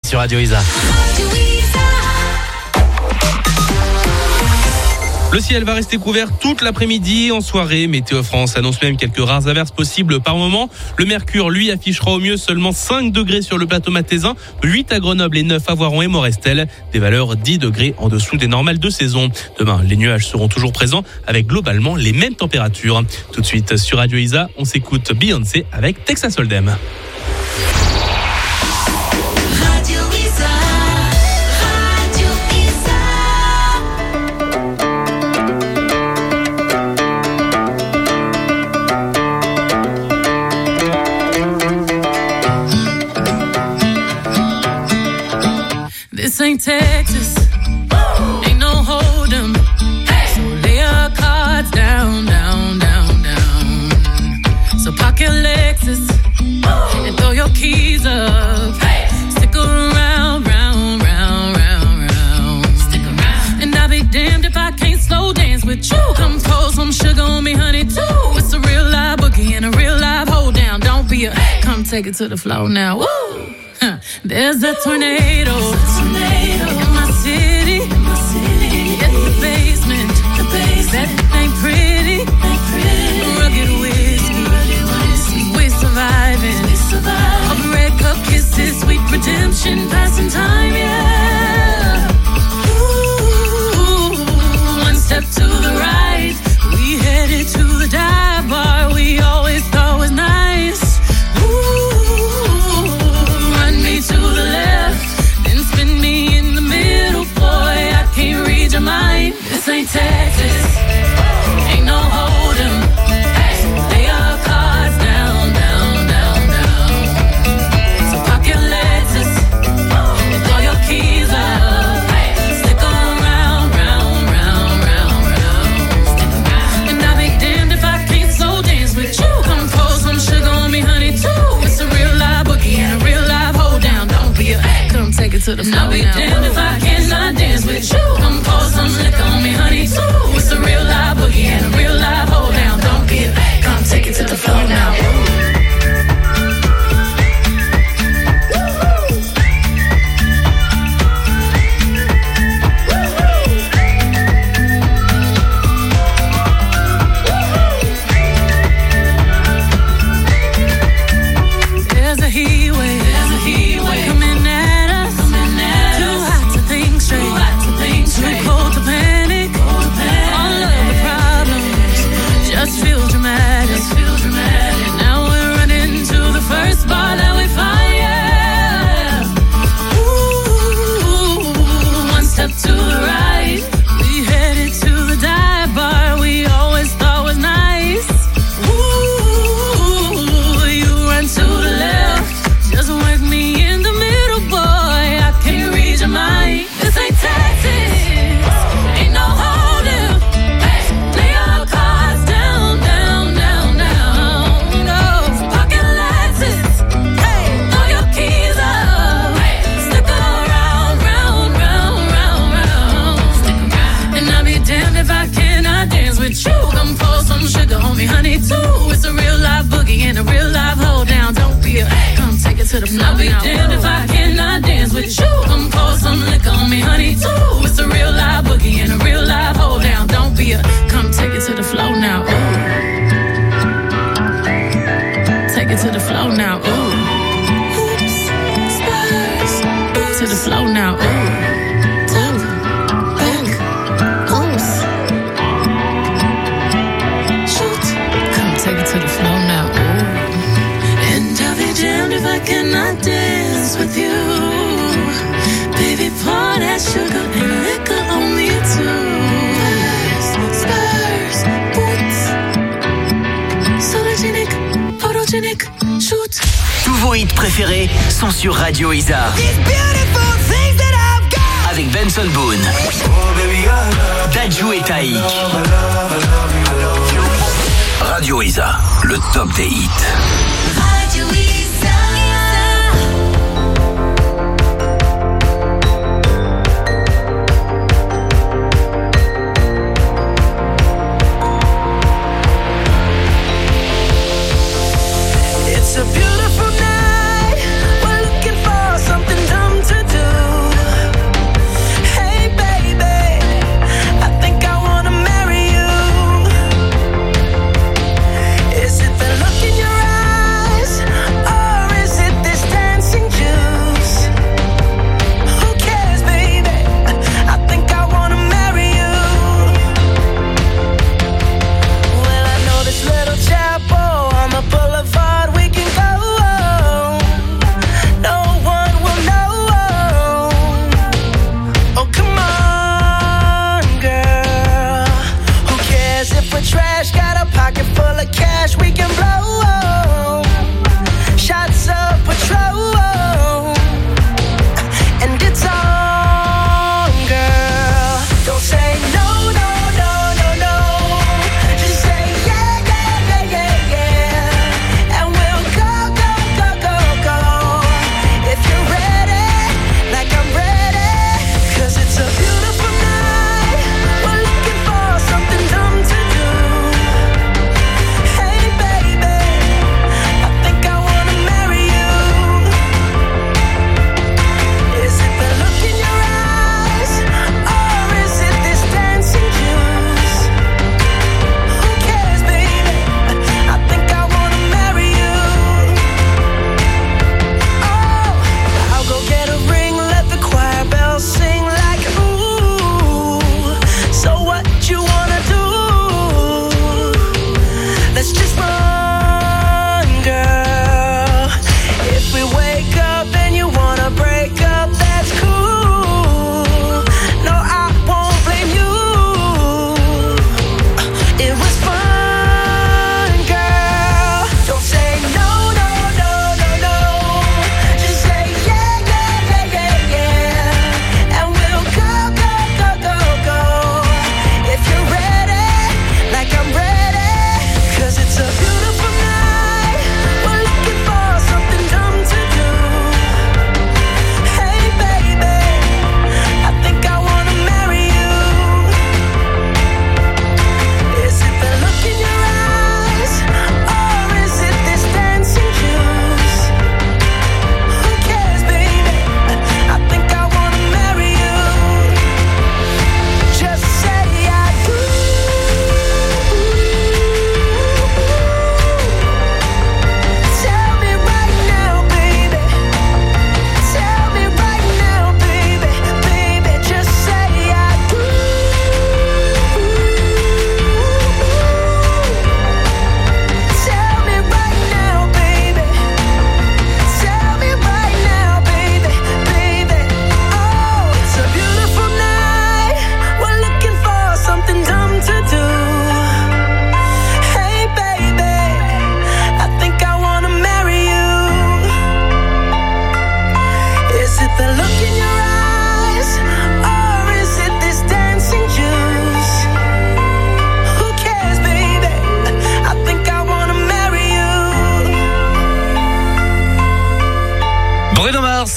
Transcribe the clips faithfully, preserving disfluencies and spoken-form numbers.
sur Radio Isa. Le ciel va rester couvert toute l'après-midi. En soirée, Météo France annonce même quelques rares averses possibles par moment. Le mercure, lui, affichera au mieux seulement cinq degrés sur le plateau mathésin, huit à Grenoble et neuf à Voiron et Morestel. Des valeurs dix degrés en dessous des normales de saison. Demain, les nuages seront toujours présents avec globalement les mêmes températures. Tout de suite, sur Radio Isa, on s'écoute Beyoncé avec Texas Hold'em. This ain't Texas, ain't no hold'em. So lay your cards down, down, down, down. So park your Lexus and throw your keys up. Stick around, round, round, round, round. Stick around. And I'll be damned if I can't slow dance with you. Come pour some sugar on me, honey, too. It's a real live boogie and a real live hold down. Don't be a, come take it to the floor now. Woo! There's a tornado, tornado in my city, in my city. At the basement, the basement. That ain't pretty, ain't pretty. Rugged whiskey, rugged whiskey. We're surviving, we survive. All the red cup kisses, sweet redemption, passing time, yeah. Ooh, one step to the right, we headed to the dive bar we always thought was nice. To the left, then spin me in the middle, boy, I can't read your mind. This ain't Texas, ain't no hold'em. Hey, lay your cards down, down, down, down. So park your Lexus and throw your keys up. Hey, stick around, round, round, round, round. Stick around. And I'll be damned if I can't slow dance with you. Come pour some sugar on me, honey, too. It's a real live boogie and a real live hold down. Don't be a, come take it to the floor now. I'll be damned if I cannot dance with you. Come pour some liquor on me, honey, too. It's a real live boogie and a real live hold down. Don't be a, come take it to the floor now. I'll be damned if I cannot dance with you. Come pour some liquor on me, honey, too. It's a real live boogie and a real live hold down. Don't be a, come take it to the floor now. Ooh. Take it to the floor now. Ooh. Oops, spurs. To the floor now. Ooh. Top, back, oops. Shoot. Come take it to the floor now. Ooh. And I'll be damned if I cannot dance with you. Baby, pour that sugar and liquor on me too. Spurs, boots, sologenic, photogenic, shoot. Tous vos hits préférés sont sur Radio Isa. Avec Benson Boone, Dadju et Taïk. Radio Isa, le top des hits. Radio Isa. It's a beautiful night. We're looking for something dumb to do.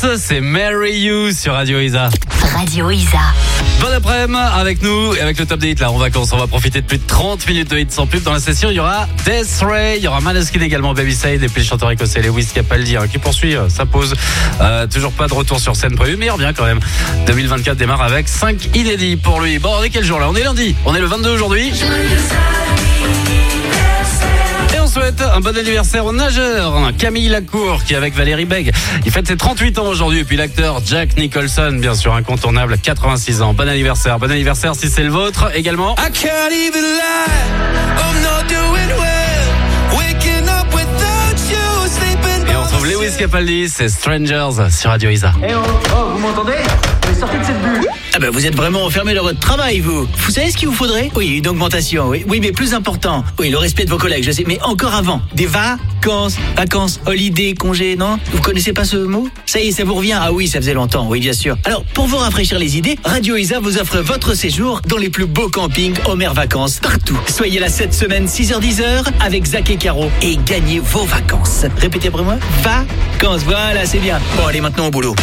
c'est Marry You sur Radio Isa. Radio Isa. Bon après-midi avec nous et avec le top des hits là en vacances. On va profiter de plus de trente minutes de hits sans pub. Dans la session, il y aura Death Ray, il y aura Maneskin également, Babyside et puis le chanteur écossais Lewis Capaldi hein, qui poursuit euh, sa pause. Euh, toujours pas de retour sur scène prévu, mais il revient quand même. deux mille vingt-quatre démarre avec cinq inédits pour lui. Bon, on est quel jour là? On est lundi. On est le vingt-deux aujourd'hui. Et on souhaite un bon anniversaire au nageur Camille Lacour qui est avec Valérie Beg. Il fête ses trente-huit ans aujourd'hui. Et puis l'acteur Jack Nicholson, bien sûr incontournable, quatre-vingt-six ans. Bon anniversaire, bon anniversaire si c'est le vôtre également. I can't even lie, I'm not doing well, waking up without you, sleeping. Et on retrouve Lewis Capaldi, c'est Strangers sur Radio Isa. Eh oh, oh, vous m'entendez? Vous sortez de cette bulle. Ah ben vous êtes vraiment enfermé dans votre travail, vous. Vous savez ce qu'il vous faudrait? Oui, une augmentation, oui. Oui, mais plus important. Oui, le respect de vos collègues, je sais. Mais encore avant, des vacances, vacances, holiday, congés, non? Vous connaissez pas ce mot? Ça y est, ça vous revient? Ah oui, ça faisait longtemps, oui, bien sûr. Alors, pour vous rafraîchir les idées, Radio Isa vous offre votre séjour dans les plus beaux campings Homer Vacances, partout. Soyez là cette semaine, six heures dix heures, avec Zach et Caro, et gagnez vos vacances. Répétez après moi. Vacances, voilà, c'est bien. Bon, allez, maintenant au boulot.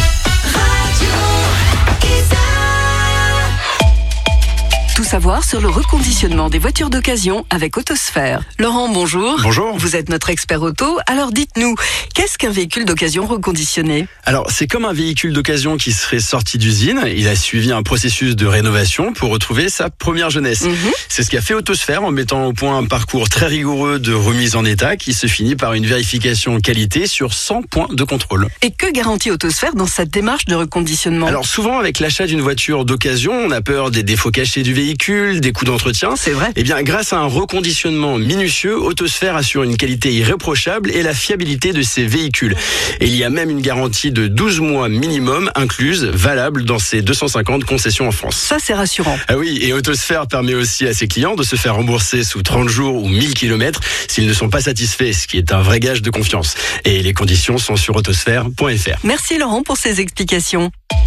Tout savoir sur le reconditionnement des voitures d'occasion avec Autosphère. Laurent, bonjour. Bonjour. Vous êtes notre expert auto. Alors dites-nous, qu'est-ce qu'un véhicule d'occasion reconditionné? Alors, c'est comme un véhicule d'occasion qui serait sorti d'usine. Il a suivi un processus de rénovation pour retrouver sa première jeunesse. Mhm. C'est ce qu'a fait Autosphère en mettant au point un parcours très rigoureux de remise en état qui se finit par une vérification qualité sur cent points de contrôle. Et que garantit Autosphère dans cette démarche de reconditionnement? Alors souvent, avec l'achat d'une voiture d'occasion, on a peur des défauts cachés du véhicule, des coûts d'entretien. C'est vrai. Eh bien, grâce à un reconditionnement minutieux, Autosphère assure une qualité irréprochable et la fiabilité de ses véhicules. Et il y a même une garantie de douze mois minimum incluse, valable dans ses deux cent cinquante concessions en France. Ça, c'est rassurant. Ah oui, et Autosphère permet aussi à ses clients de se faire rembourser sous trente jours ou mille kilomètres s'ils ne sont pas satisfaits, ce qui est un vrai gage de confiance. Et les conditions sont sur autosphère point f r. Merci Laurent pour ces explications.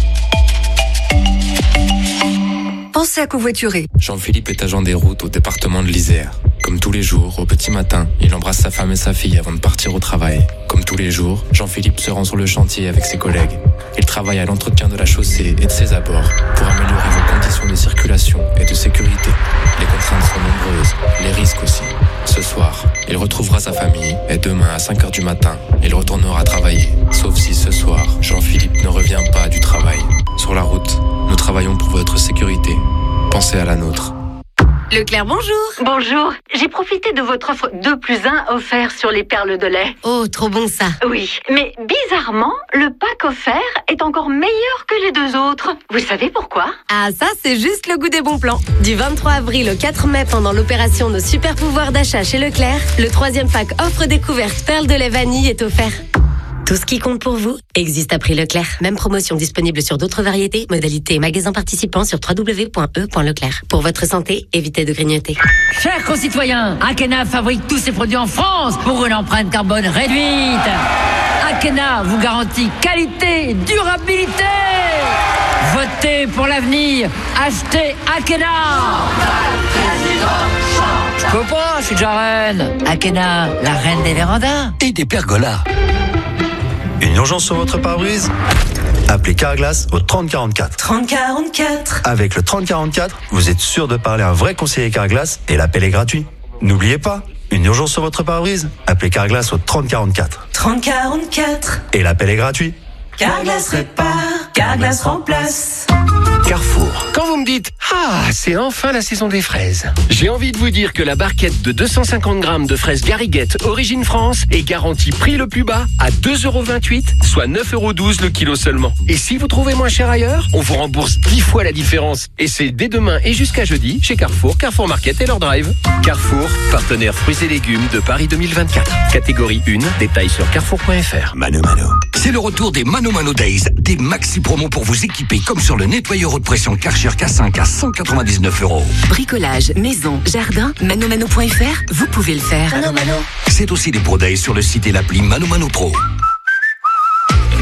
Pensez à covoiturer. Jean-Philippe est agent des routes au département de l'Isère. Comme tous les jours, au petit matin, il embrasse sa femme et sa fille avant de partir au travail. Comme tous les jours, Jean-Philippe se rend sur le chantier avec ses collègues. Il travaille à l'entretien de la chaussée et de ses abords pour améliorer vos conditions de circulation et de sécurité. Les contraintes sont nombreuses, les risques aussi. Ce soir, il retrouvera sa famille et demain à cinq heures du matin, il retournera travailler. Sauf si ce soir, Jean-Philippe ne revient pas du travail. Sur la route, nous travaillons pour votre sécurité. Pensez à la nôtre. Leclerc, bonjour. Bonjour. J'ai profité de votre offre deux plus un offert sur les perles de lait. Oh, trop bon ça. Oui, mais bizarrement, le pack offert est encore meilleur que les deux autres. Vous savez pourquoi? Ah, ça, c'est juste le goût des bons plans. Du vingt-trois avril au quatre mai, pendant l'opération Nos super pouvoirs d'achat chez Leclerc, le troisième pack offre découverte perles de lait vanille est offert. Tout ce qui compte pour vous existe à prix Leclerc. Même promotion disponible sur d'autres variétés, modalités et magasins participants sur w w w point e point leclerc. Pour votre santé, évitez de grignoter. Chers concitoyens, Akena fabrique tous ses produits en France pour une empreinte carbone réduite. Akena vous garantit qualité et durabilité. Votez pour l'avenir. Achetez Akena. Je peux pas, je suis déjà reine. Akena, la reine des vérandas. Et des pergolas. Une urgence sur votre pare-brise? Appelez Carglass au trente quarante-quatre. trente quarante-quatre. Avec le trente quarante-quatre, vous êtes sûr de parler à un vrai conseiller Carglass et l'appel est gratuit. N'oubliez pas, une urgence sur votre pare-brise? Appelez Carglass au trente quarante-quatre. trente quarante-quatre. Et l'appel est gratuit. Carglass répare, Carglass remplace. Carrefour. Quand vous me dites « Ah, c'est enfin la saison des fraises », j'ai envie de vous dire que la barquette de deux cent cinquante grammes de fraises Gariguette Origine France est garantie prix le plus bas à deux euros vingt-huit, soit neuf euros douze le kilo seulement. Et si vous trouvez moins cher ailleurs, on vous rembourse dix fois la différence. Et c'est dès demain et jusqu'à jeudi chez Carrefour, Carrefour Market et leur drive. Carrefour, partenaire fruits et légumes de Paris deux mille vingt-quatre. Catégorie un, détails sur carrefour point f r. Mano Mano. C'est le retour des Mano Mano Days, des maxi promos pour vous équiper comme sur le nettoyeur haute pression Karcher K cinq à cent quatre-vingt-dix-neuf euros. Bricolage, maison, jardin, mano mano point f r, vous pouvez le faire. Mano Mano. C'est aussi des Pro Days sur le site et l'appli Mano Mano Pro.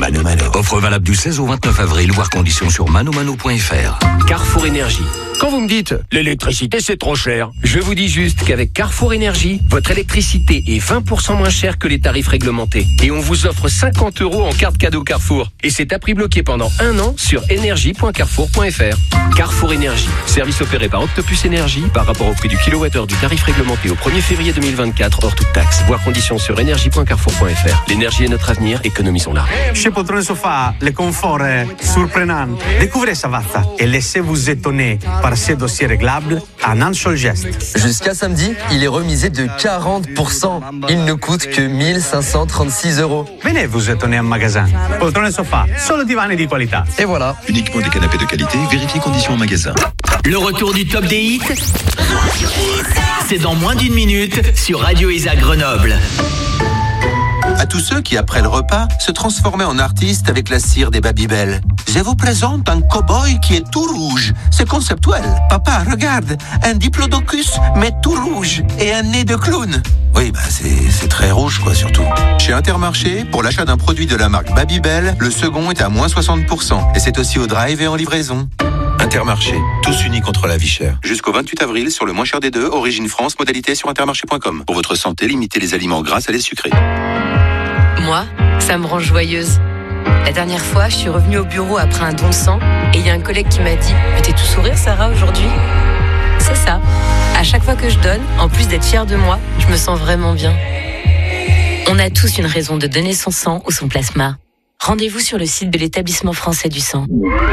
Mano Mano. Offre valable du seize au vingt-neuf avril, voir conditions sur manomano point f r. Carrefour Énergie. Quand vous me dites « l'électricité c'est trop cher », je vous dis juste qu'avec Carrefour Énergie, votre électricité est vingt pour cent moins chère que les tarifs réglementés. Et on vous offre cinquante euros en carte cadeau Carrefour. Et c'est à prix bloqué pendant un an sur énergie point carrefour point f r. Carrefour Énergie. Service opéré par Octopus Énergie par rapport au prix du kilowattheure du tarif réglementé au premier février deux mille vingt-quatre hors toute taxe. Voir conditions sur énergie point carrefour point f r. L'énergie est notre avenir, économisons-la. Chez Poltrone Sofa, le confort est surprenant. Découvrez Savazza et laissez-vous étonner par ses dossiers réglables en un seul geste. Jusqu'à samedi, il est remisé de quarante pour cent. Il ne coûte que mille cinq cent trente-six euros. Venez vous étonner en magasin. Poltrone Sofa, solo divani di qualità. Et voilà. Uniquement des canapés de qualité, vérifiez conditions en magasin. Le retour du top des hits, c'est dans moins d'une minute sur Radio Isa Grenoble. À tous ceux qui, après le repas, se transformaient en artistes avec la cire des Babybel. Je vous présente un cow-boy qui est tout rouge. C'est conceptuel. Papa, regarde, un diplodocus, mais tout rouge, et un nez de clown. Oui, bah c'est, c'est très rouge, quoi, surtout. Chez Intermarché, pour l'achat d'un produit de la marque Babybel, le second est à moins soixante pour cent. Et c'est aussi au drive et en livraison. Intermarché, tous unis contre la vie chère. Jusqu'au vingt-huit avril, sur le moins cher des deux, Origine France, modalité sur intermarché point com. Pour votre santé, limitez les aliments gras à les sucrés. Moi, ça me rend joyeuse. La dernière fois, je suis revenue au bureau après un don de sang et il y a un collègue qui m'a dit « Mais t'es tout sourire, Sarah, aujourd'hui ?» C'est ça. À chaque fois que je donne, en plus d'être fière de moi, je me sens vraiment bien. On a tous une raison de donner son sang ou son plasma. Rendez-vous sur le site de l'Établissement français du sang.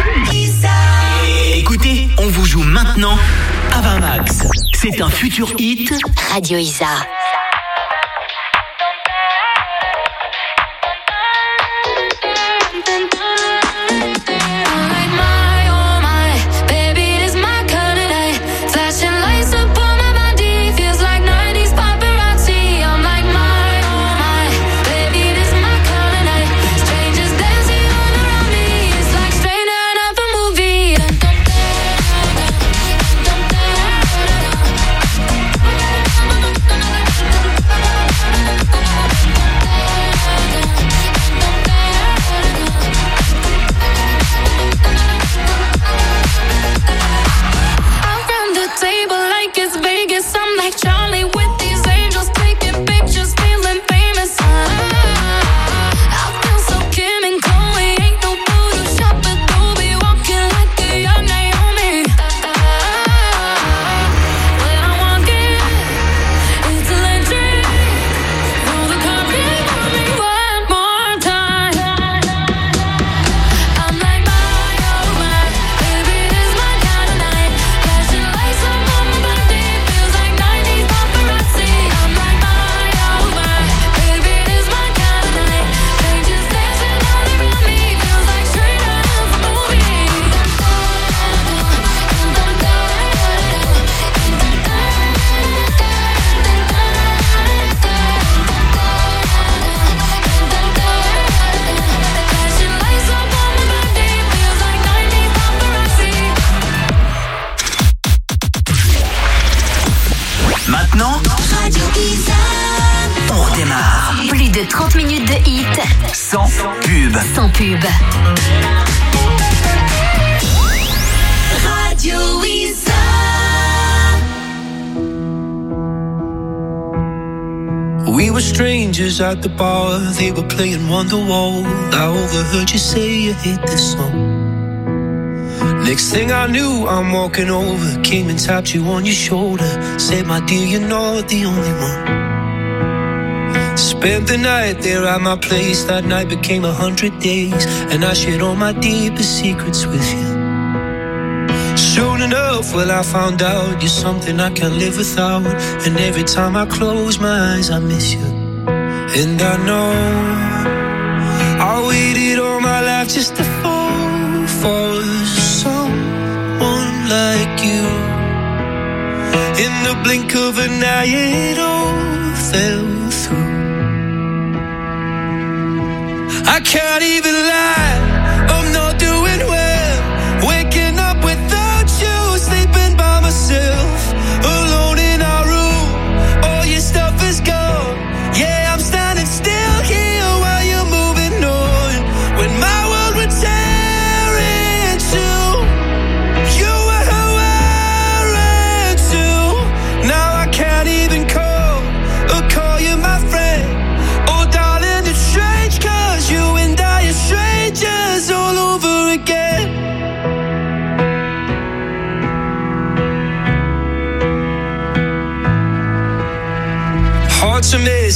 Écoutez, on vous joue maintenant Ava Max. C'est un futur hit Radio Isa. trente minutes de hit. Sans pub. Sans pub. Radio Isa. We were strangers at the bar, they were playing Wonderwall. I overheard you say you hate this song. Next thing I knew, I'm walking over, came and tapped you on your shoulder. Said, my dear, you're not the only one. Spent the night there at my place. That night became a hundred days, and I shared all my deepest secrets with you. Soon enough, well, I found out you're something I can't live without. And every time I close my eyes, I miss you. And I know I waited all my life just to fall for someone like you. In the blink of an eye, it all fell through. I can't even lie, I'm not doing well. Waking up without you, sleeping by myself, alone in our room. All your stuff is gone. Yeah, I'm standing still here while you're moving on. When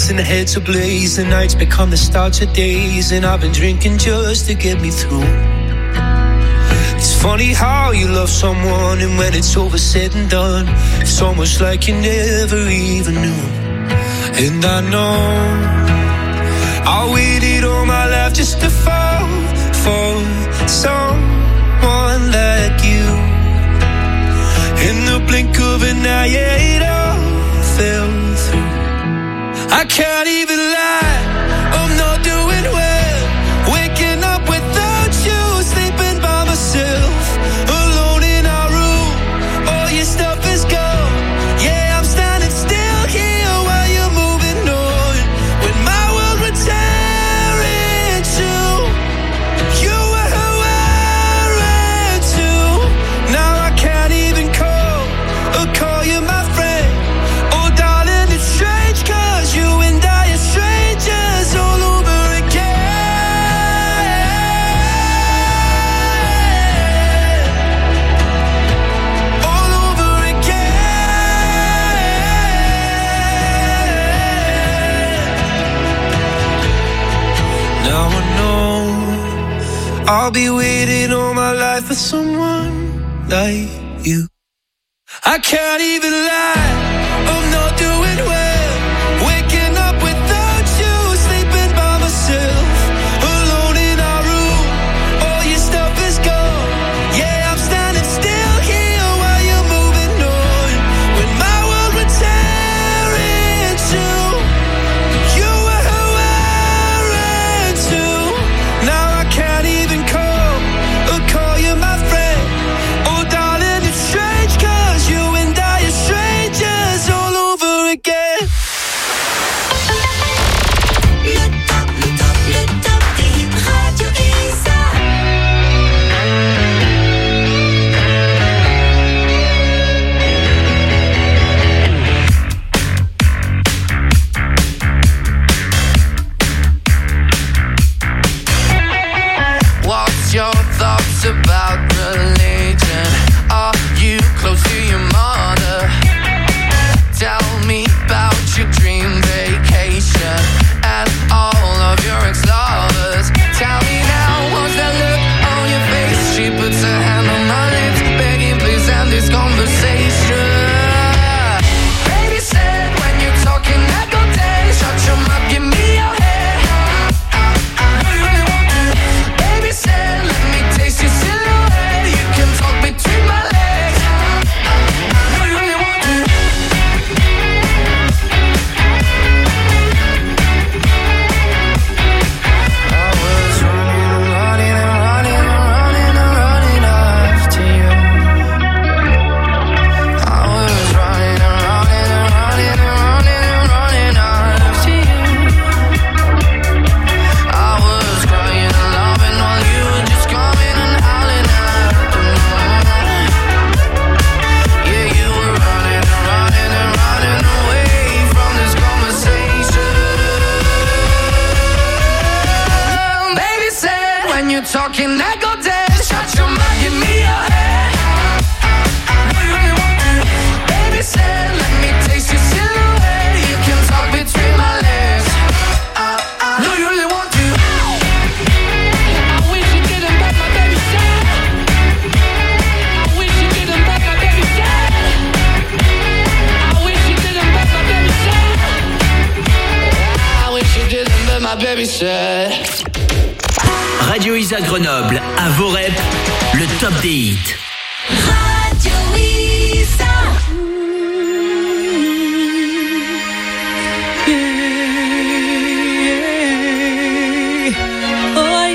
and heads ablaze. The nights become the start of days, and I've been drinking just to get me through. It's funny how you love someone, and when it's over said and done, it's almost like you never even knew. And I know I waited all my life just to fall for someone like you. In the blink of an eye, yeah, it all fell through. I can't even lie, I'm not doing well. Waking up without you, sleeping by myself, alone in our room, all your stuff is gone. Yeah, I'm standing still here while you're moving on. When my world would tear in two, you were who I ran to. Now I can't even call or call you my friend. Oh darling, it's strange, cause you and I are strangers all over again. All over again. Now I know I'll be waiting all my life for someone like you. I can't even lie, I'm not doing well. Waking up without you, sleeping by myself, alone in our room, all your stuff is gone. Yeah, I'm standing still here while you're moving on. When my world would tear in two, you were who I ran to. Now I can't even call or call you my friend. Oh darling, it's strange, cause you and I are strangers all over again. What's your thoughts about religion? Are you close to your mother? Tell me about your dream vacation and all of your ex-lovers. Tell me now, what's that look on your face? She puts her hand on my lips, begging please end this conversation. Baby said when you're talking I go dead. Shut your mouth, give me your head. Do you really want to? Baby said let me taste your silhouette. You can talk between my legs. Do you really want to? I was running and running and running and running and running after you. I was running and running and running and running and running after you. I was crying and loving while you were just coming and howling after me. Yeah, you were running and running and running away from this conversation. Baby said when you're talking I go dead. Shut your mouth, give me your head. Do you really want to? Baby said let me taste your silhouette. You can talk between my legs. Do you really want to? I wish you didn't back my baby said. I wish you didn't back my baby said. I wish you didn't back my baby said. I wish you didn't back my baby said. Radio Isa Grenoble, à vos reps, le top des hits. Radio Isa. Oh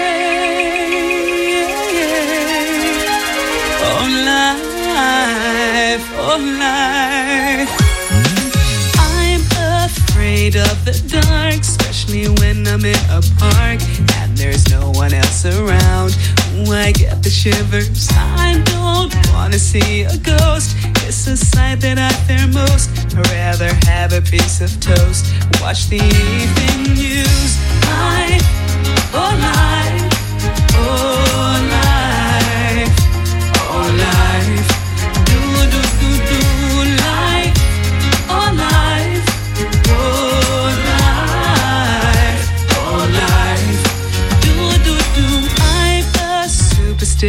yeah. Oh life, oh life. I'm afraid of the dark, especially when I'm in a park and there's no one else around. Ooh, I get the shivers. I don't wanna see a ghost. It's a sight that I fear most. I'd rather have a piece of toast, watch the evening news. Life, oh life, oh life, oh life. Do do do do life, oh life, oh life.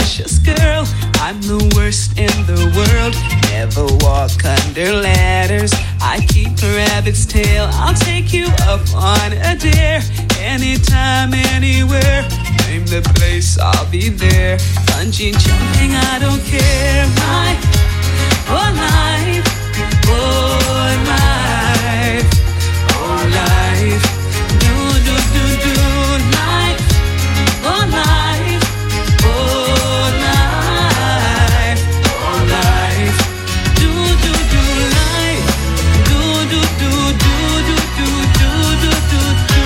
precious girl. I'm the worst in the world. Never walk under ladders. I keep a rabbit's tail. I'll take you up on a dare. Anytime, anywhere. Name the place, I'll be there. Bungee jumping, I don't care. My whole life, oh life, oh life. Do, do, do, do, life, oh life, oh life, oh life. Do, do, do, life. Do, do, do, do, do, do, do, do, do, do.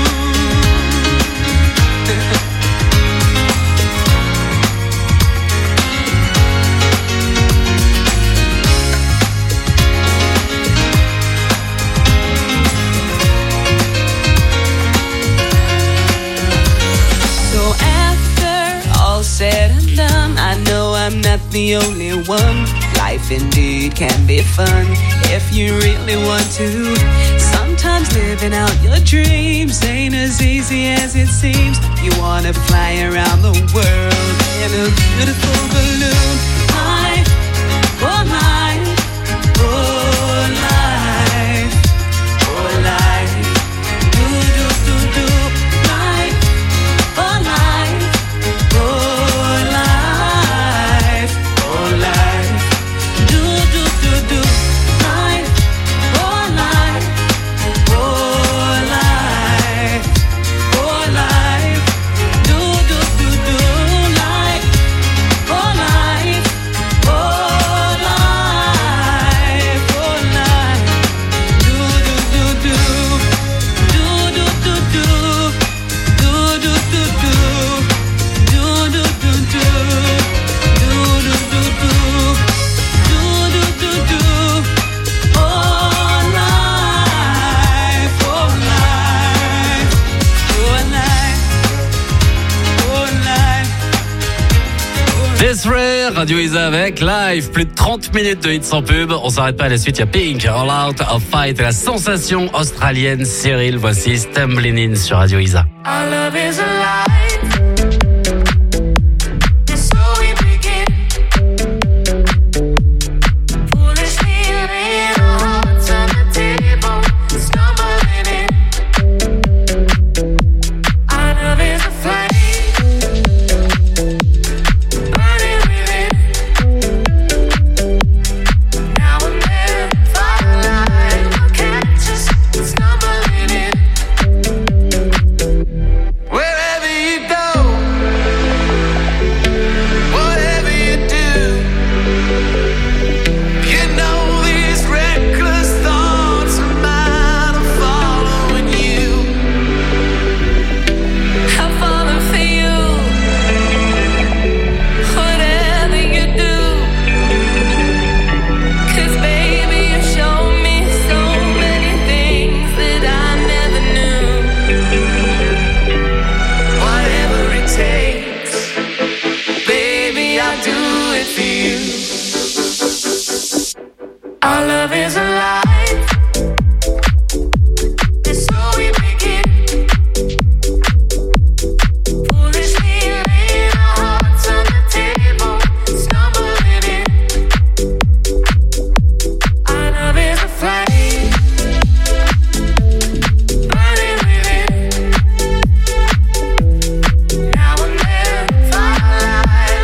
Said and done, I know I'm not the only one. Life indeed can be fun if you really want to. Sometimes living out your dreams ain't as easy as it seems. You wanna fly around the world in a beautiful balloon. Life, oh life, oh life, oh life. Do, do, do, do, life, oh life. Des'rey, Radio Isa avec Live, plus de trente minutes de hits sans pub. On s'arrête pas à la suite, il y a Pink, All Out of Fight et la sensation australienne Cyril. Voici Stumbling In sur Radio Isa. Our love is alive.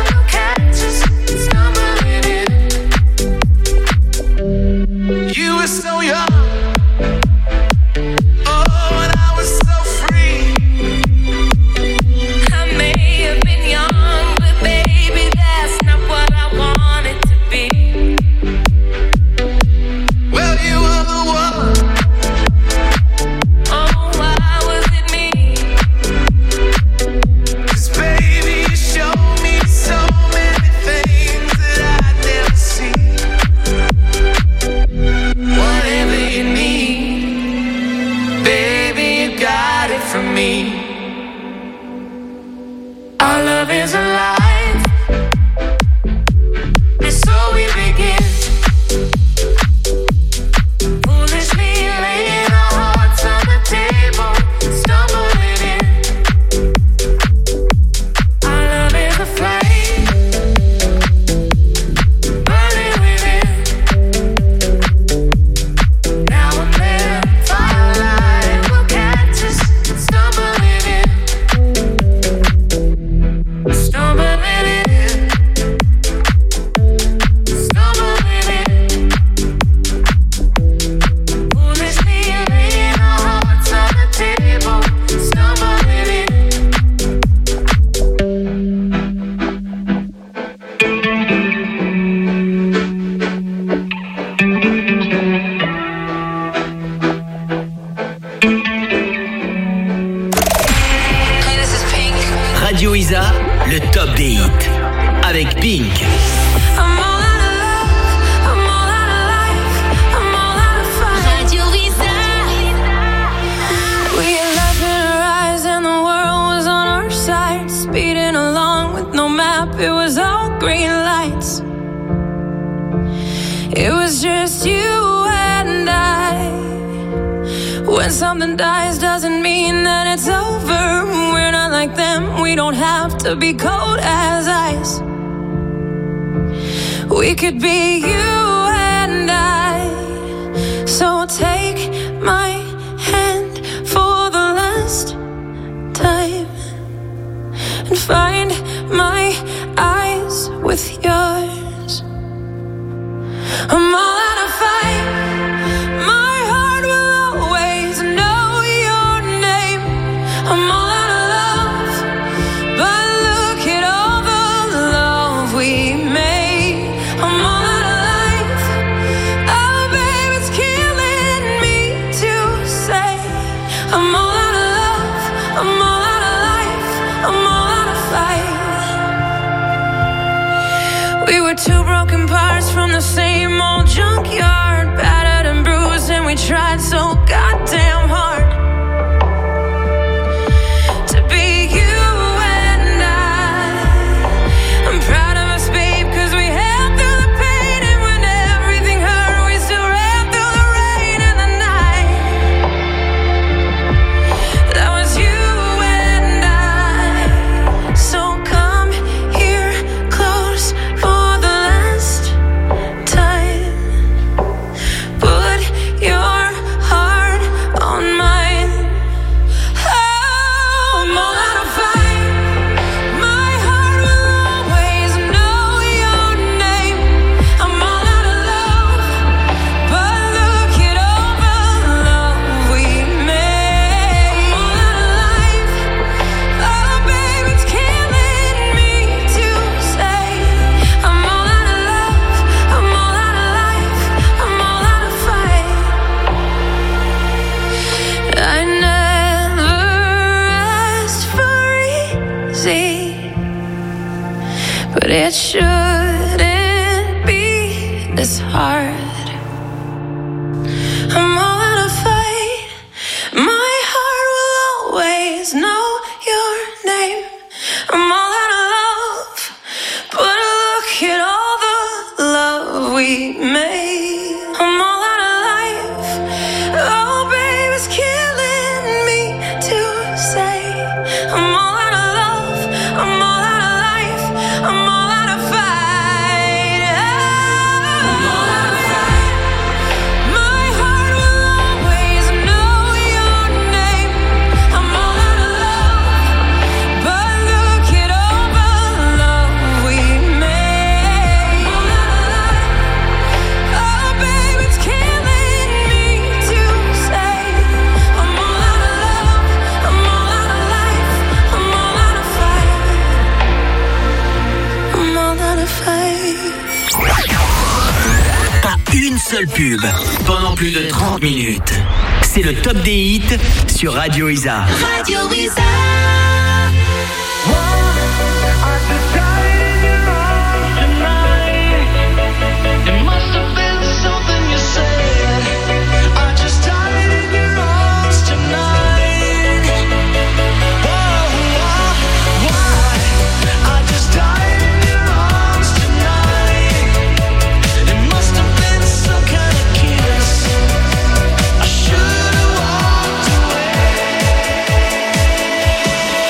You were Pink. Radio Isa. We had love in our eyes and the world was on our side. Speeding along with no map, it was all green lights. It was just you and I. When something dies doesn't mean that it's over. We're not like them, we don't have to be cold as ice. We could be you and I. So take my hand for the last time and find my eyes with yours. I'm all out of fight. My heart will always know your name. I'm all out of love, but look at all the love we made. I'm all out of life. Oh, babe, it's killing me to say. I'm all out of love. I'm all out of life. I'm all out of fight. We were two broken parts from the same old junkyard, battered and bruised, and we tried so goddamn hard to be you and I. I'm proud of us, babe, cause we held through the pain, and when everything hurt, we still ran through the rain and the night. That was you and I. So come here close for the last time. Put your heart on mine. Oh, I'm all out of fight. My heart will always know your name. I'm all out of love, but look at all the love we made. I'm all out of life. Oh, babe, it's killing me to say. I'm all out of love. I'm all out of life. I'm all out of fight. I never asked for easy, but it shouldn't be this hard. I'm all out of fight. My heart will always know your name. I'm all out of love, but look at all the love we made. I'm all out of life. Oh, babe, it's killing me to say. I'm all out of love. I'm all out of life. I'm all out of fight. I'm all out of fight. My heart will always know your name. I'm all out of love, but look at all the love we made. I'm all out of life. Oh, babe, it's killing me to say. I'm all out of love. I'm all out of life. I'm all out of fight. I'm all out of fight. Pas une seule pub pendant plus de trente minutes. C'est le top des hits sur Radio Isa. Radio Isa. It must have been something you said. I just died in your arms tonight. Whoa, why, why? I just died in your arms tonight. It must have been some kind of kiss. I should have walked away.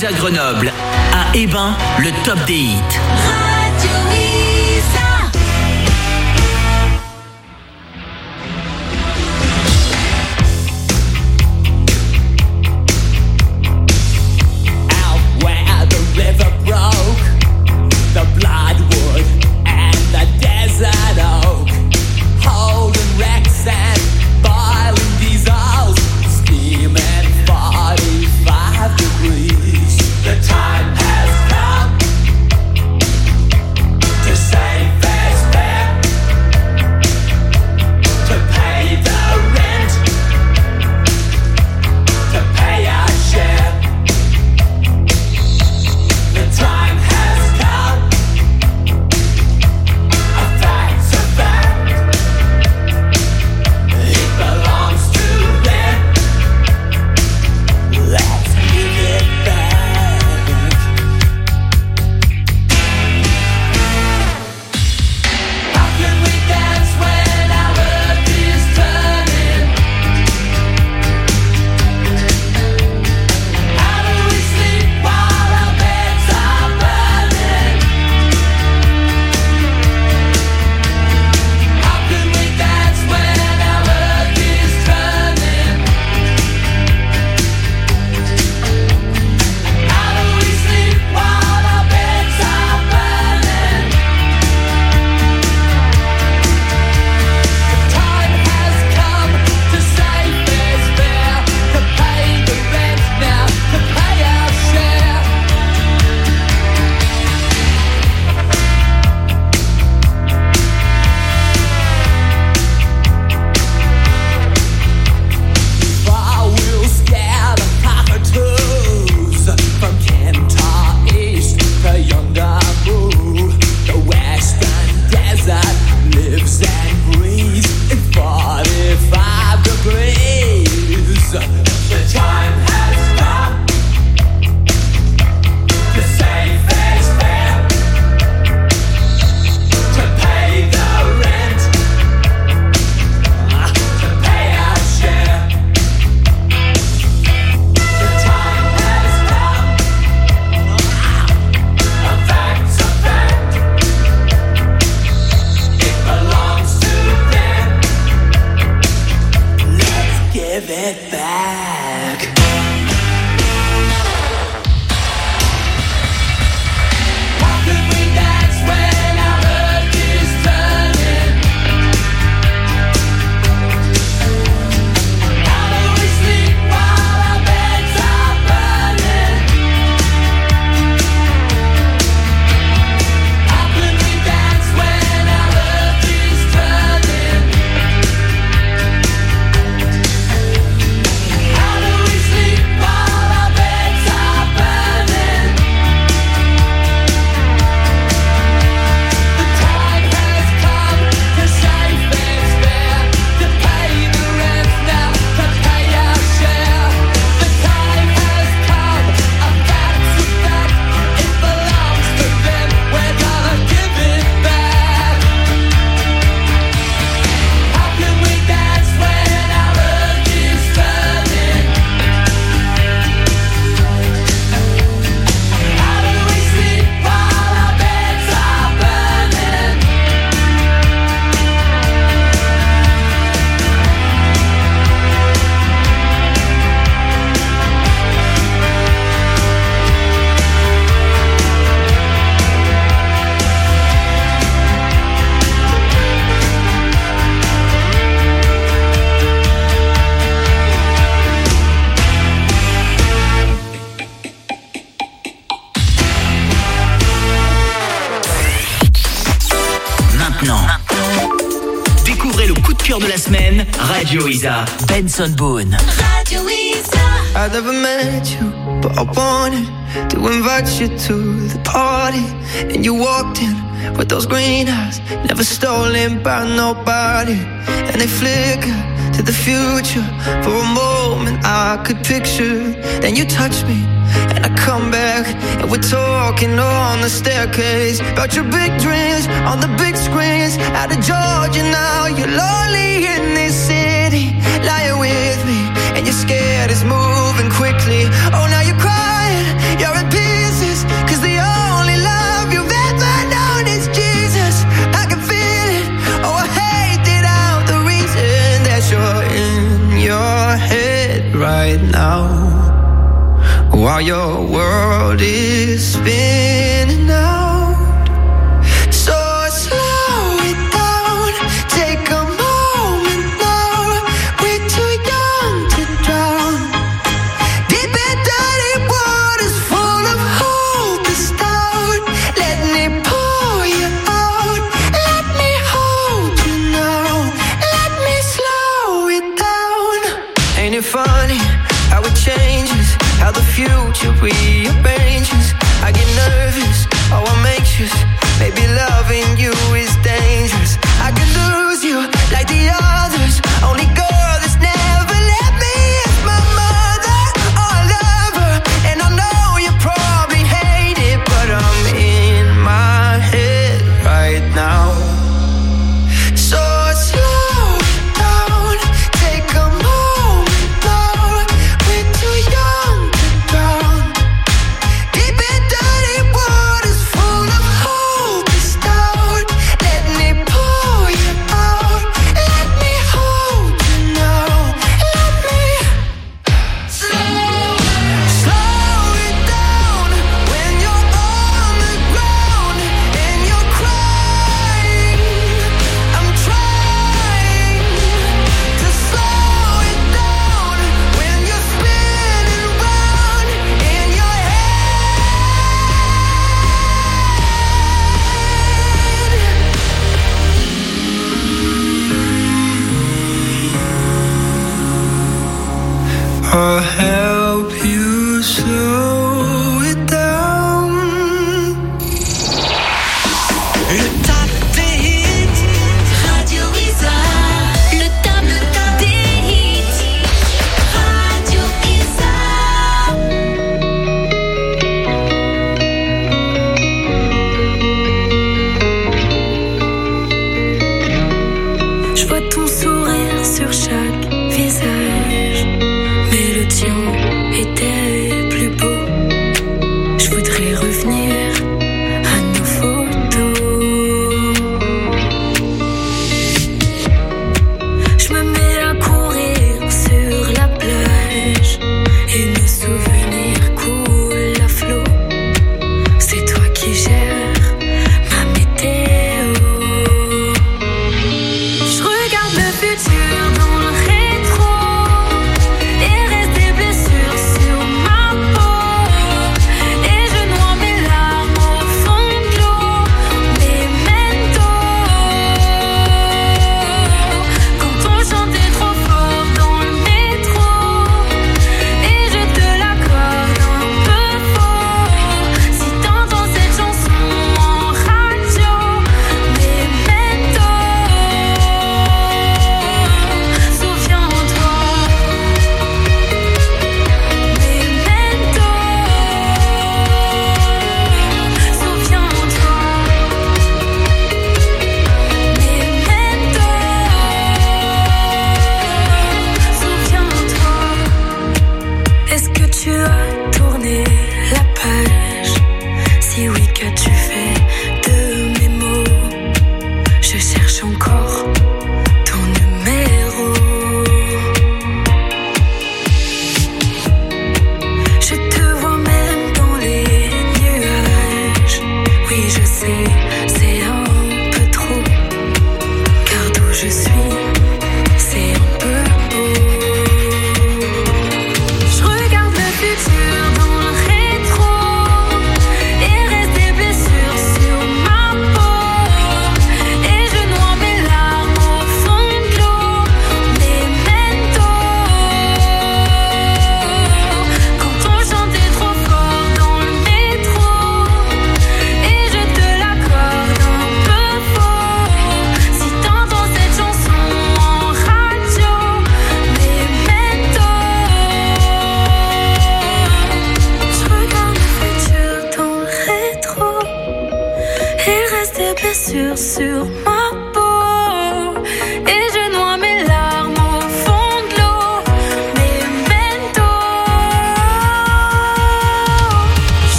Isa Grenoble. À Hébin, le top des hits. de la semaine, Radio Isa, Benson Boone. Radio Isa. I never met you, but I wanted to invite you to the party. And you walked in with those green eyes, never stolen by nobody. And they flicker to the future. For a moment I could picture. Then you touch me and I come back, and we're talking on the staircase about your big dreams on the big screens. Out of Georgia now, you're lonely in this city, lying with me, and you're scared it's moving quickly. Oh, now you're crying, you're it now, while your world is spinning out. So slow it down, take a moment now. We're too young to drown. Deep and dirty waters full of hold us down. Let me pull you out, let me hold you now, let me slow it down. Ain't it funny how it changes, how the future rearranges? I get nervous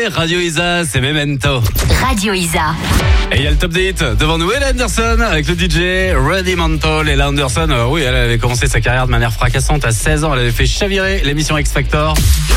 Radio Isa, c'est Memento. Radio Isa. Et il y a le top des hits devant nous, Ella Anderson avec le D J Reddy Mantle. Ella Anderson, euh, oui, elle avait commencé sa carrière de manière fracassante à seize ans. Elle avait fait chavirer l'émission X Factor.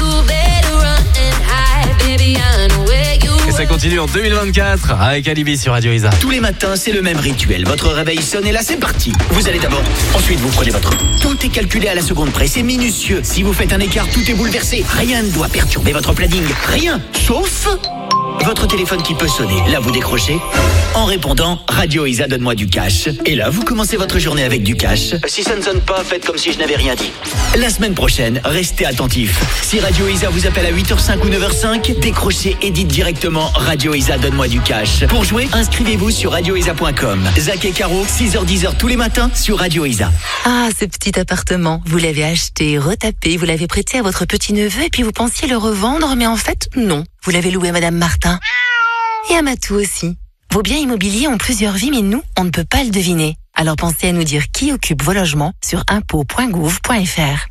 Et ça continue en deux mille vingt-quatre avec Alibi sur Radio Isa. Tous les matins, c'est le même rituel. Votre réveil sonne et là, c'est parti. Vous allez d'abord. Ensuite, vous prenez votre... Tout est calculé à la seconde près. C'est minutieux. Si vous faites un écart, tout est bouleversé. Rien ne doit perturber votre planning. Rien. Sauf... votre téléphone qui peut sonner. Là, vous décrochez. En répondant, Radio Isa, donne-moi du cash. Et là, vous commencez votre journée avec du cash. Si ça ne sonne pas, faites comme si je n'avais rien dit. La semaine prochaine, restez attentifs. Si Radio Isa vous appelle à huit heures cinq ou neuf heures cinq, décrochez et dites directement Radio Isa, donne-moi du cash. Pour jouer, inscrivez-vous sur radio isa point com. Zach et Caro, six heures dix tous les matins sur Radio Isa. Ah, ce petit appartement. Vous l'avez acheté, retapé, vous l'avez prêté à votre petit-neveu et puis vous pensiez le revendre, mais en fait, non. Vous l'avez loué à Madame Martin. Et à Matou aussi. Vos biens immobiliers ont plusieurs vies, mais nous, on ne peut pas le deviner. Alors pensez à nous dire qui occupe vos logements sur impôts point gouv point fr.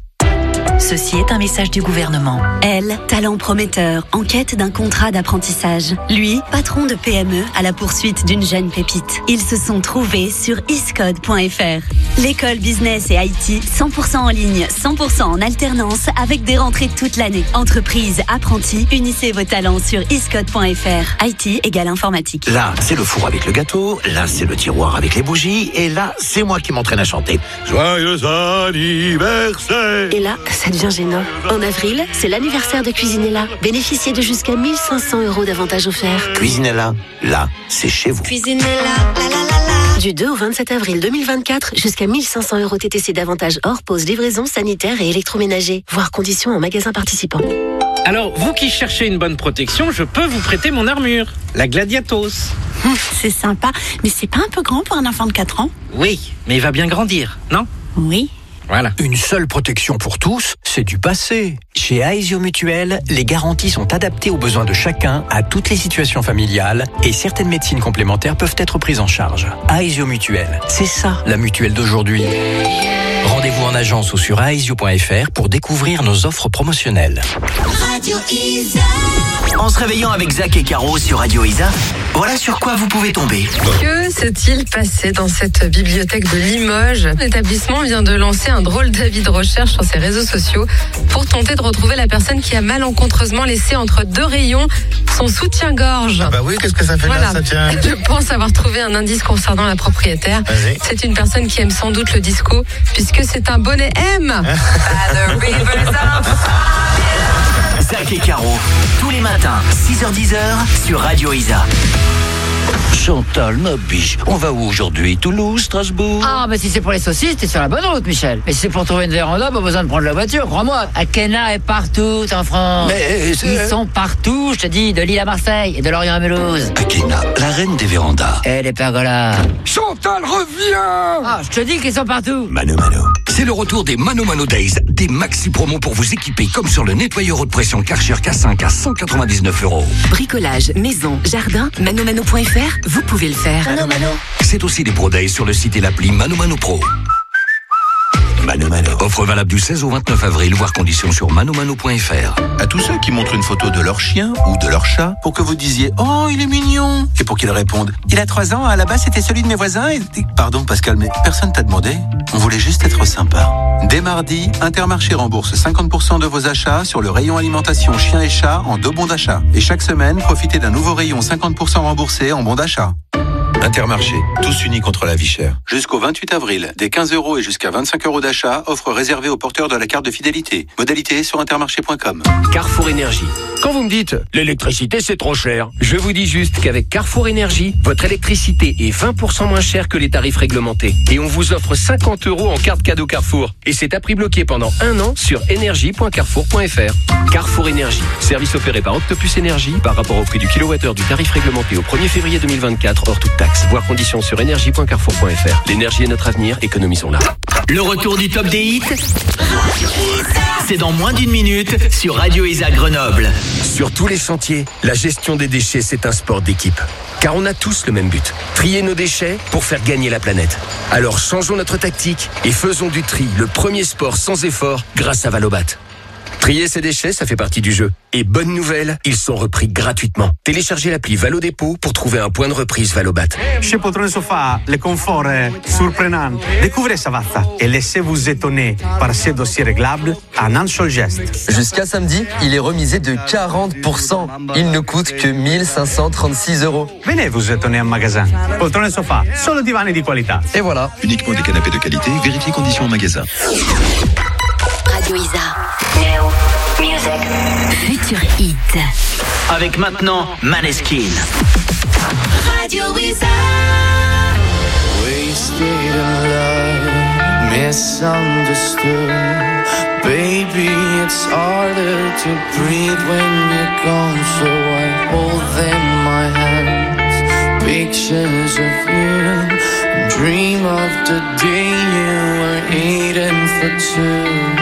Ceci est un message du gouvernement. Elle, talent prometteur, en quête d'un contrat d'apprentissage. Lui, patron de P M E à la poursuite d'une jeune pépite. Ils se sont trouvés sur iscode point fr. L'école business et I T, cent pour cent en ligne, cent pour cent en alternance, avec des rentrées toute l'année. Entreprise, apprentis, unissez vos talents sur iscode point fr. I T égale informatique. Là, c'est le four avec le gâteau, là, c'est le tiroir avec les bougies, et là, c'est moi qui m'entraîne à chanter. Joyeux anniversaire! Et là, ça devient gênant. En avril, c'est l'anniversaire de Cuisinella. Bénéficiez de jusqu'à mille cinq cents euros d'avantages offerts. Cuisinella, là, c'est chez vous. Cuisinella, la la la la. Du deux au vingt-sept avril deux mille vingt-quatre, jusqu'à mille cinq cents euros T T C d'avantages hors pause, livraison, sanitaire et électroménager. Voir conditions en magasin participant. Alors, vous qui cherchez une bonne protection, je peux vous prêter mon armure, la Gladiatos. C'est sympa, mais c'est pas un peu grand pour un enfant de quatre ans? Oui, mais il va bien grandir, non? Oui. Voilà. Une seule protection pour tous, c'est du passé. Chez Aesio Mutuel, les garanties sont adaptées aux besoins de chacun, à toutes les situations familiales, et certaines médecines complémentaires peuvent être prises en charge. Aesio Mutuel, c'est ça la mutuelle d'aujourd'hui. Rendez-vous en agence ou sur aesio point fr pour découvrir nos offres promotionnelles. Radio Isa. En se réveillant avec Zach et Caro sur Radio Isa, voilà sur quoi vous pouvez tomber. Que s'est-il passé dans cette bibliothèque de Limoges? L'établissement vient de lancer un drôle d'avis de recherche sur ses réseaux sociaux pour tenter de retrouver la personne qui a malencontreusement laissé entre deux rayons son soutien-gorge. Ah bah oui, qu'est-ce que ça fait voilà. là, ça tient? Je pense avoir trouvé un indice concernant la propriétaire. Vas-y. C'est une personne qui aime sans doute le disco, puisque c'est un bonnet M. Zach et Caro, tous les matins, six heures dix sur Radio Isa. Chantal, ma biche, on va où aujourd'hui? Toulouse, Strasbourg? Ah, bah si c'est pour les saucisses, t'es sur la bonne route, Michel. Mais si c'est pour trouver une véranda, pas besoin de prendre la voiture, crois-moi. Akena est partout en France. Mais ils sont partout, je te dis, de Lille à Marseille et de Lorient à Mulhouse. Akena, la reine des vérandas. Et les pergolas. Chantal revient! Ah, je te dis qu'ils sont partout. Mano Mano. C'est le retour des Mano Mano Days, des maxi promos pour vous équiper comme sur le nettoyeur haute pression Karcher K cinq à cent quatre-vingt-dix-neuf euros. Bricolage, maison, jardin, manomano point fr, vous pouvez le faire. Mano Mano. C'est aussi des Pro Days sur le site et l'appli Mano Mano Pro. Mano Mano. Offre valable du seize au vingt-neuf avril, voire conditions sur manomano point fr. À tous ceux qui montrent une photo de leur chien ou de leur chat pour que vous disiez « Oh, il est mignon !» et pour qu'ils répondent « Il a trois ans, à la base c'était celui de mes voisins et... » Pardon Pascal, mais personne t'a demandé. On voulait juste être sympa. Dès mardi, Intermarché rembourse cinquante pour cent de vos achats sur le rayon alimentation chien et chat en deux bons d'achat. Et chaque semaine, profitez d'un nouveau rayon cinquante pour cent remboursé en bons d'achat. Intermarché, tous unis contre la vie chère. Jusqu'au vingt-huit avril, des quinze euros et jusqu'à vingt-cinq euros d'achat, offre réservée aux porteurs de la carte de fidélité. Modalité sur intermarché point com. Carrefour Énergie. Quand vous me dites l'électricité c'est trop cher, je vous dis juste qu'avec Carrefour Énergie, votre électricité est vingt pour cent moins chère que les tarifs réglementés. Et on vous offre cinquante euros en carte cadeau Carrefour. Et c'est à prix bloqué pendant un an sur énergie point carrefour point fr. Carrefour Énergie. Service opéré par Octopus Énergie par rapport au prix du kilowattheure du tarif réglementé au premier février deux mille vingt-quatre hors toute taxe. Voir conditions sur énergie point carrefour point fr. L'énergie est notre avenir, économisons-la. Le retour du top des hits, c'est dans moins d'une minute sur Radio Isa Grenoble. Sur tous les chantiers, la gestion des déchets, c'est un sport d'équipe. Car on a tous le même but, trier nos déchets pour faire gagner la planète. Alors changeons notre tactique et faisons du tri le premier sport sans effort grâce à Valobat. Trier ses déchets, ça fait partie du jeu. Et bonne nouvelle, ils sont repris gratuitement. Téléchargez l'appli Valo Dépôt pour trouver un point de reprise Valobat. Chez Poltrone Sofa, le confort est surprenant. Découvrez Savazza et laissez-vous étonner par ces dossiers réglables en un seul geste. Jusqu'à samedi, il est remisé de quarante pour cent. Il ne coûte que mille cinq cent trente-six euros. Venez vous étonner en magasin. Poltrone Sofa, solo divani di qualità. Et voilà. Uniquement des canapés de qualité, vérifiez conditions en magasin. Radio Isa. New Music. Futur Hit. Avec maintenant Maneskin. Radio Isa. Wasted in love, misunderstood. Baby, it's harder to breathe when you're gone. So I hold in my hands pictures of you. And dream of the day you were eating for two.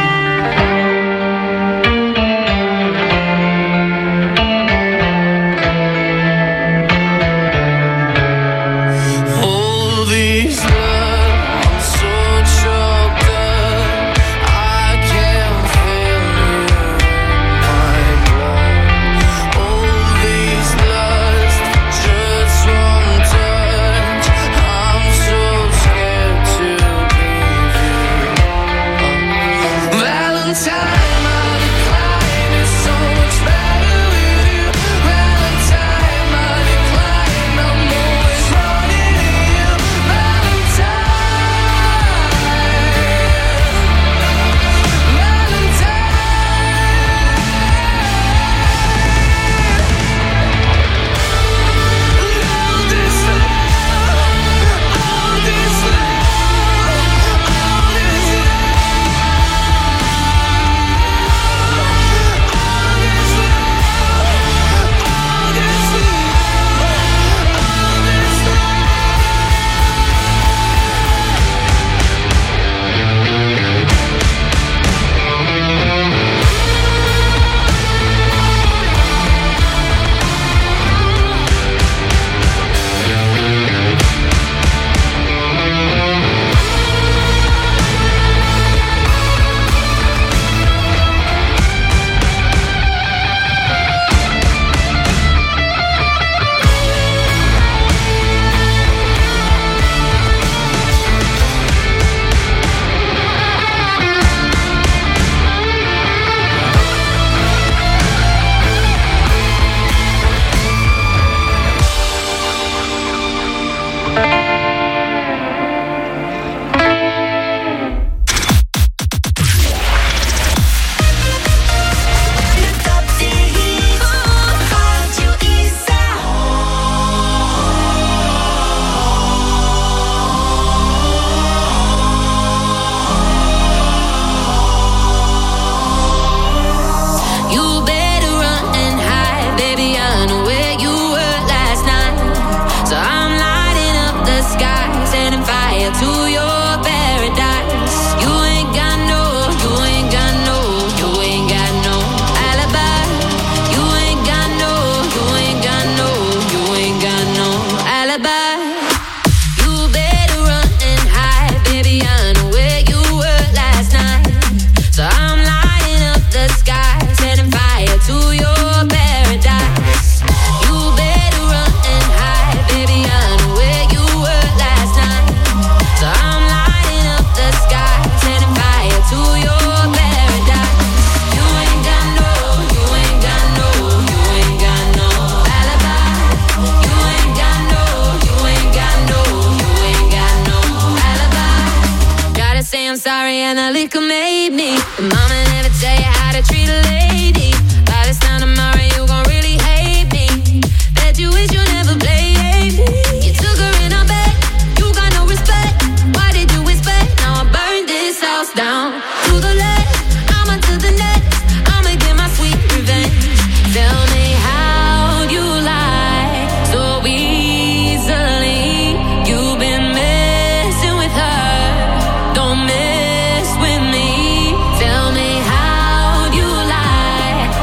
Don't mess with me. Tell me how you lie.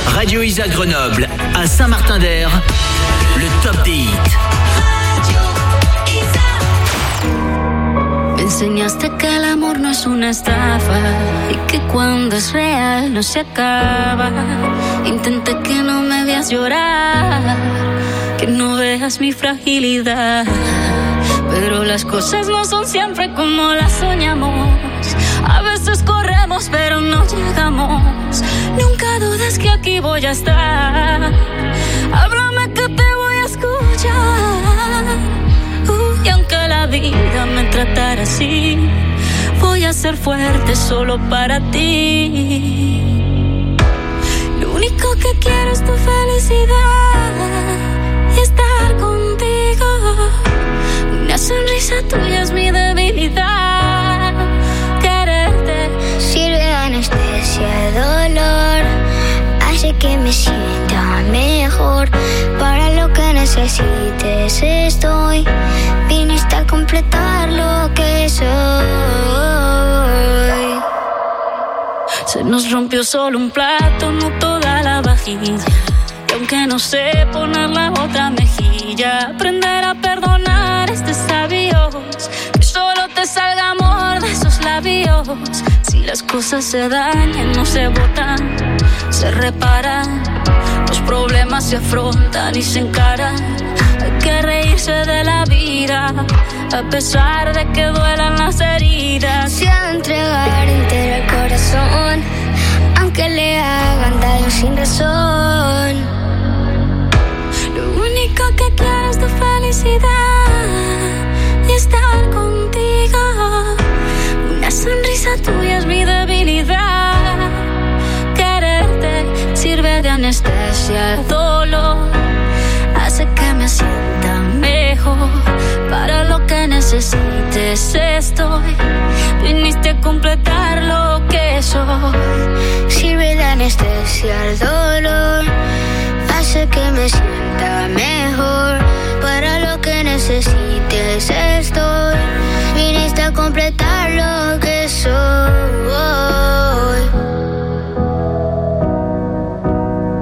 Radio Isa Grenoble, à Saint-Martin-d'Air, le top des hits. Me enseñaste que el amor no es una estafa y que cuando es real no se acaba. Intenté que no me veas llorar, que no veas mi fragilidad, pero las cosas no son siempre como las soñamos. A veces corremos pero no llegamos. Nunca dudes que aquí voy a estar. Háblame que te voy a escuchar. Uh, y aunque la vida me tratara así, voy a ser fuerte solo para ti. Lo único que quiero es tu felicidad y estar contigo. Una sonrisa tuya es mi debilidad. Quererte sirve de anestesia, dolor, hace que me sienta mejor. Para lo que necesites estoy, viniste a completar lo que soy. Se nos rompió solo un plato, no toda la vajilla. Y aunque no sé poner la otra mejilla, aprender a perdonar es de sabios. Que solo te salga amor de esos labios. Si las cosas se dañan, no se botan, se reparan. Los problemas se afrontan y se encaran. Hay que reírse de la vida, a pesar de que duelan las heridas. Se ha de entregar entero el corazón, aunque le hagan daño sin razón. Lo único que quiero es tu felicidad y estar contigo. Una sonrisa tuya es mi debilidad. Quererte sirve de anestesia al dolor, hace que me sienta mejor. Para lo que necesites estoy, viniste a completar lo que soy. Sirve de anestesia al dolor, hace que me sienta mejor. Para lo que necesites estoy, viniste a completar lo que soy.